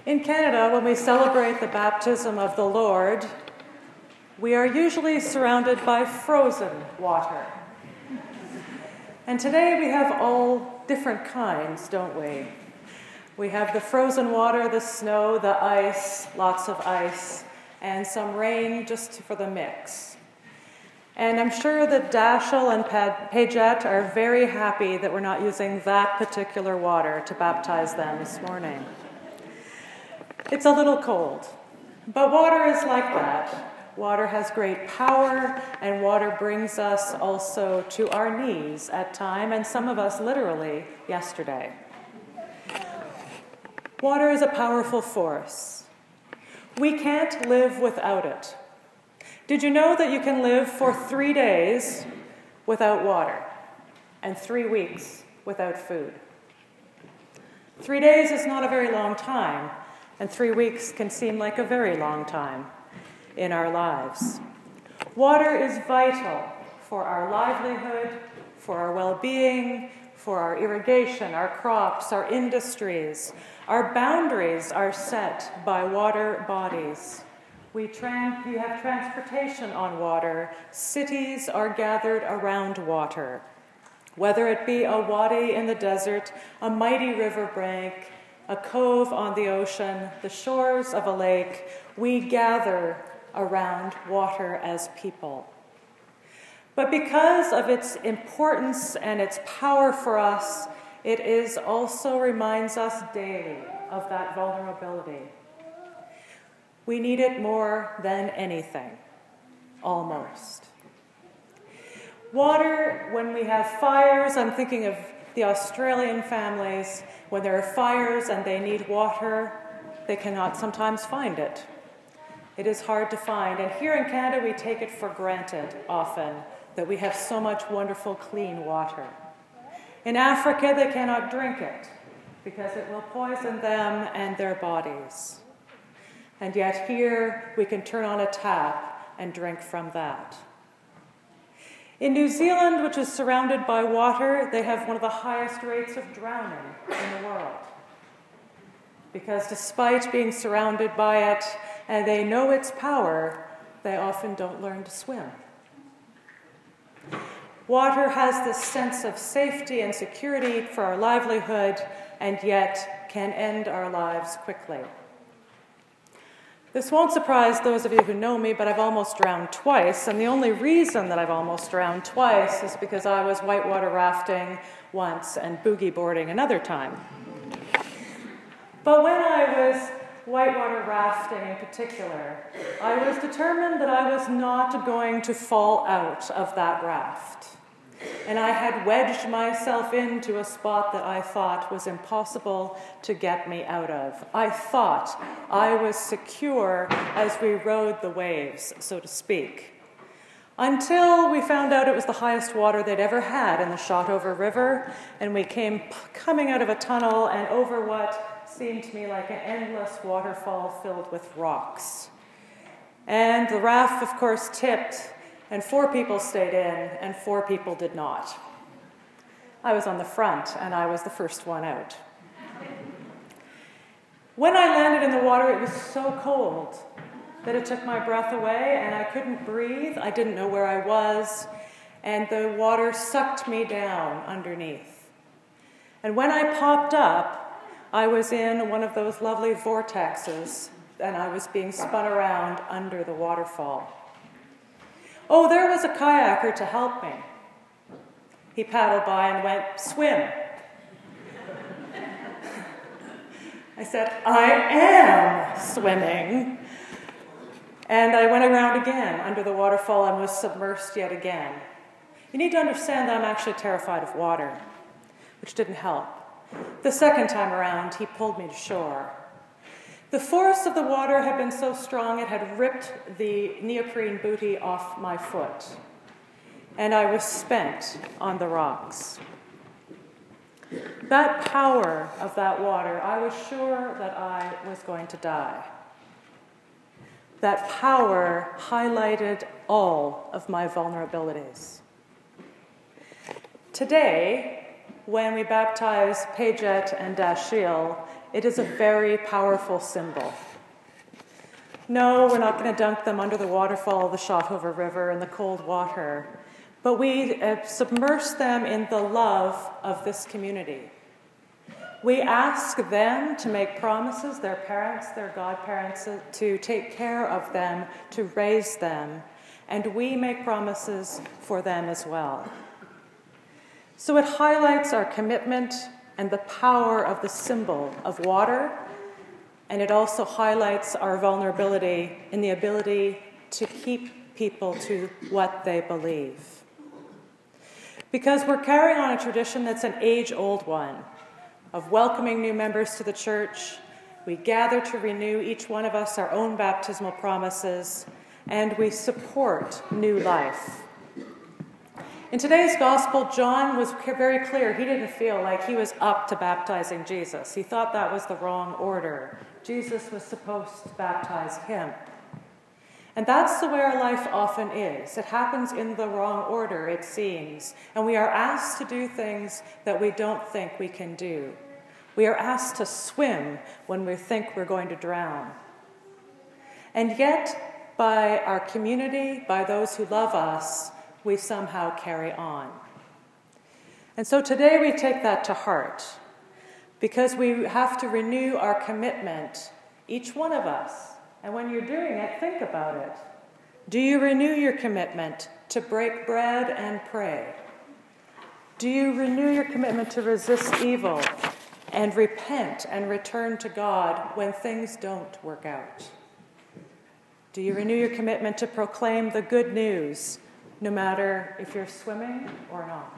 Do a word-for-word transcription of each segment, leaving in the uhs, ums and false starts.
In Canada, when we celebrate the baptism of the Lord, we are usually surrounded by frozen water. And today we have all different kinds, don't we? We have the frozen water, the snow, the ice, lots of ice, and some rain just for the mix. And I'm sure that Dashiell and Paget are very happy that we're not using that particular water to baptize them this morning. It's a little cold, but water is like that. Water has great power, and water brings us also to our knees at time, and some of us literally yesterday. Water is a powerful force. We can't live without it. Did you know that you can live for three days without water and three weeks without food? Three days is not a very long time, and three weeks can seem like a very long time in our lives. Water is vital for our livelihood, for our well-being, for our irrigation, our crops, our industries. Our boundaries are set by water bodies. We, tran- we have transportation on water. Cities are gathered around water. Whether it be a wadi in the desert, a mighty river bank, a cove on the ocean, the shores of a lake, we gather around water as people. But because of its importance and its power for us, it is also reminds us daily of that vulnerability. We need it more than anything, almost. Water, when we have fires, I'm thinking of the Australian families, when there are fires and they need water, they cannot sometimes find it. It is hard to find. And here in Canada, we take it for granted often that we have so much wonderful, clean water. In Africa, they cannot drink it because it will poison them and their bodies. And yet here, we can turn on a tap and drink from that. In New Zealand, which is surrounded by water, they have one of the highest rates of drowning in the world. Because despite being surrounded by it, and they know its power, they often don't learn to swim. Water has this sense of safety and security for our livelihood, and yet can end our lives quickly. This won't surprise those of you who know me, but I've almost drowned twice, and the only reason that I've almost drowned twice is because I was whitewater rafting once and boogie boarding another time. But when I was whitewater rafting in particular, I was determined that I was not going to fall out of that raft. And I had wedged myself into a spot that I thought was impossible to get me out of. I thought I was secure as we rode the waves, so to speak. Until we found out it was the highest water they'd ever had in the Shotover River, and we came coming out of a tunnel and over what seemed to me like an endless waterfall filled with rocks. And the raft, of course, tipped, and four people stayed in, and four people did not. I was on the front, and I was the first one out. When I landed in the water, it was so cold that it took my breath away, and I couldn't breathe. I didn't know where I was, and the water sucked me down underneath. And when I popped up, I was in one of those lovely vortexes, and I was being spun around under the waterfall. Oh, there was a kayaker to help me. He paddled by and went, "Swim." I said, "I am swimming." And I went around again under the waterfall and was submersed yet again. You need to understand that I'm actually terrified of water, which didn't help. The second time around, he pulled me to shore. The force of the water had been so strong it had ripped the neoprene bootie off my foot, and I was spent on the rocks. That power of that water, I was sure that I was going to die. That power highlighted all of my vulnerabilities. Today, when we baptize Paget and Dashiell, it is a very powerful symbol. No, we're not going to dunk them under the waterfall of the Shotover River in the cold water, but we uh, submerge them in the love of this community. We ask them to make promises, their parents, their godparents, to take care of them, to raise them, and we make promises for them as well. So it highlights our commitment and the power of the symbol of water, and it also highlights our vulnerability in the ability to keep people to what they believe. Because we're carrying on a tradition that's an age-old one of welcoming new members to the church. We gather to renew, each one of us, our own baptismal promises, and we support new life. In today's gospel, John was very clear. He didn't feel like he was up to baptizing Jesus. He thought that was the wrong order. Jesus was supposed to baptize him. And that's the way our life often is. It happens in the wrong order, it seems. And we are asked to do things that we don't think we can do. We are asked to swim when we think we're going to drown. And yet, by our community, by those who love us, we somehow carry on. And so today we take that to heart, because we have to renew our commitment, each one of us. And when you're doing it, think about it. Do you renew your commitment to break bread and pray? Do you renew your commitment to resist evil and repent and return to God when things don't work out? Do you renew your commitment to proclaim the good news, no matter if you're swimming or not?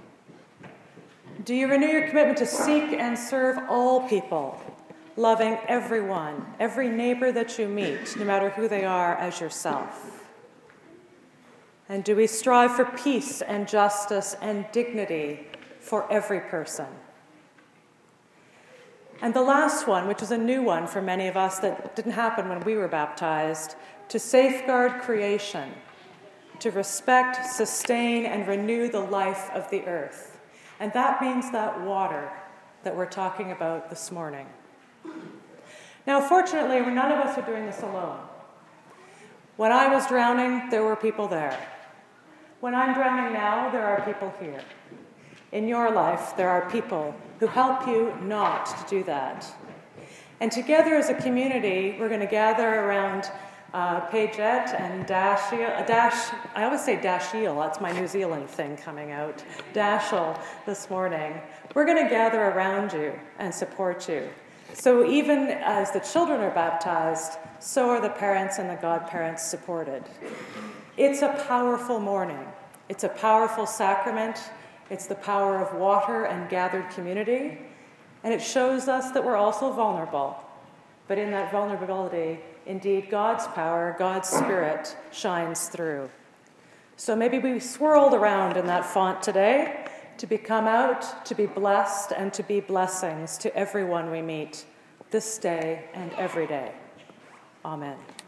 Do you renew your commitment to seek and serve all people, loving everyone, every neighbor that you meet, no matter who they are, as yourself? And do we strive for peace and justice and dignity for every person? And the last one, which is a new one for many of us that didn't happen when we were baptized, to safeguard creation, to respect, sustain, and renew the life of the earth. And that means that water that we're talking about this morning. Now, fortunately, none of us are doing this alone. When I was drowning, there were people there. When I'm drowning now, there are people here. In your life, there are people who help you not to do that. And together as a community, we're going to gather around uh, Paget and Dashiell, Dash, I always say Dashiell, that's my New Zealand thing coming out, Dashiell this morning. We're going to gather around you and support you. So even as the children are baptized, so are the parents and the godparents supported. It's a powerful morning. It's a powerful sacrament. It's the power of water and gathered community. And it shows us that we're also vulnerable. But in that vulnerability, indeed, God's power, God's Spirit shines through. So maybe we swirled around in that font today to be come out, to be blessed, and to be blessings to everyone we meet this day and every day. Amen.